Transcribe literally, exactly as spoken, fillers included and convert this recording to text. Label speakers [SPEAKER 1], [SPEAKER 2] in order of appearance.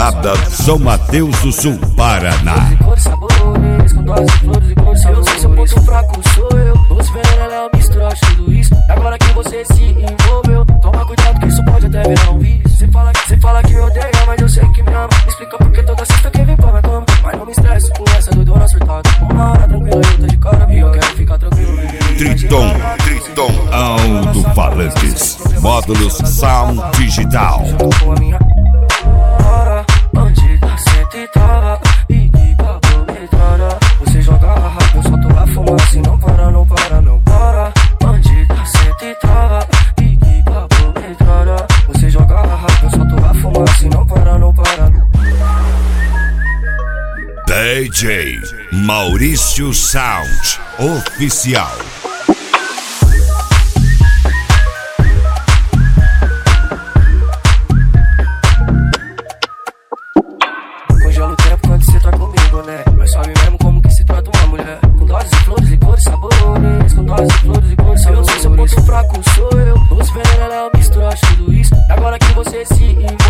[SPEAKER 1] Balada São Mateus do Sul, Paraná.
[SPEAKER 2] Sabores, com doses de flores e cores, eu sei se eu ponto fraco sou eu. Doce veneno, ela é uma mistura de tudo isso. Agora que você se envolveu, toma cuidado que isso pode até virar um vício. Você fala, você fala que me odeia, mas eu sei que me ama. Me explica porque toda sexta quem vem pra minha cama. Mas não me estresse com essa doidona surtada. Uma hora tranquila, eu tô de cara e eu quero ficar tranquilo.
[SPEAKER 1] Triton, Triton, alto-falantes, módulos Sound Digital.
[SPEAKER 2] Com a minha hora, bandida, senta e trava. E que capoeirada, você joga rápido, eu solto a fumaça e não para, não para, não para. Bandida, senta e trava. E que capoeirada, você joga rápido, eu solto a fumaça e não para, não para.
[SPEAKER 1] D J Maurício Sound Oficial.
[SPEAKER 2] Congela o tempo quando você tá comigo, né? Mas sabe mesmo como que se trata uma mulher. Com doses de flores e cores, sabores. Com doses de flores e cores, sabores. Eu sei se eu ponto fraco sou eu. Doce veneno, ela é uma mistura de tudo isso. Agora que você se